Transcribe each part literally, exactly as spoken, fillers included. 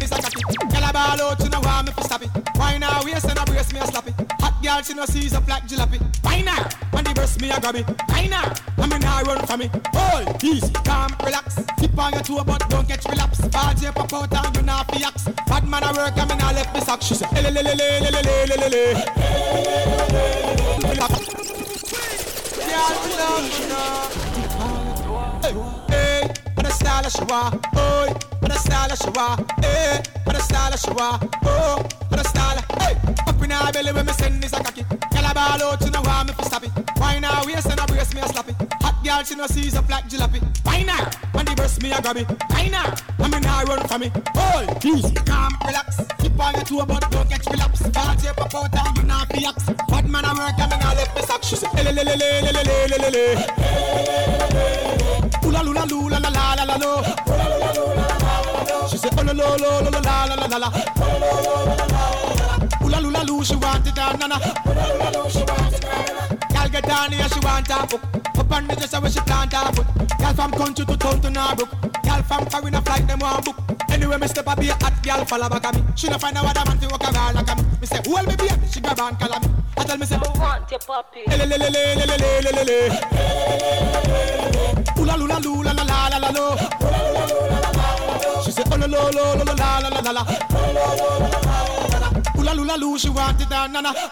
send this a cocky. Girl a ball out, she no want me fi stop it. Why now waist and a brace me a slap it. Hot girl, she no seize up like jalopy. Why now? When the burst me a grab it. Why now? I mean I run for me. Hold, easy, calm, relax. Tip on your toe but don't catch relapse. Ball J pop out and you not fi axe. Bad man a work and me nah left me sock. She say, le le le le le le le le le le. Girl, me love you now. Hey, hey, what a style she want. Oh, what a style she want. Hey, what a style she want. Oh, what a style. Hey, up in her belly when me send this a cocky. Girl a ball out, she no want me fi stop it. Why now waist and a brace me a slap it. Hot girl, she no seize up like jalopy. Why now? When the burst me a grab it. Why now? I mean I run for me. Hold, easy, calm, relax. Keep on your toe but don't catch relapse. Ball J pop out and you not fi axe. Bad man a work and me nah left me sock. She say, le le le le le le le le le. Oola lula lula la la la la lo. She say, oh la la la la la la la la. Oola lula lula, she want it on nana. Girl get down here, she want her book. Up on the dresser where she plant her foot. Girl from country to town to Norbrook. Girl from foreign a flight, them want book. Anyway, me step a be a hot girl follow back at me. She no find a other man to walk around like me. Me say, who will me be? She grab and call me. I tell me say, I want your puppy. le le le le le le le le le. Oola lula lula la la la la lo. She say, oh la la la la la la la la la. Oola lula lula, she want it on nana.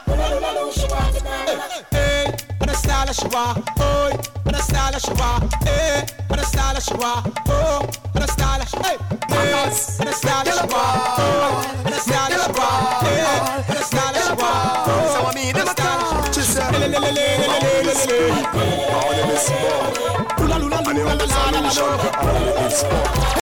Hey, what a style she want. Oh, what a style she want. Hey, what a style she want. Oh, what a style she want. Hey, what a style she want. Oh, what a style she want. Hey, what a style she want. So I mean, them a talk. She said, le le le le le le le. all in this sport. Oola lula lula la la la la.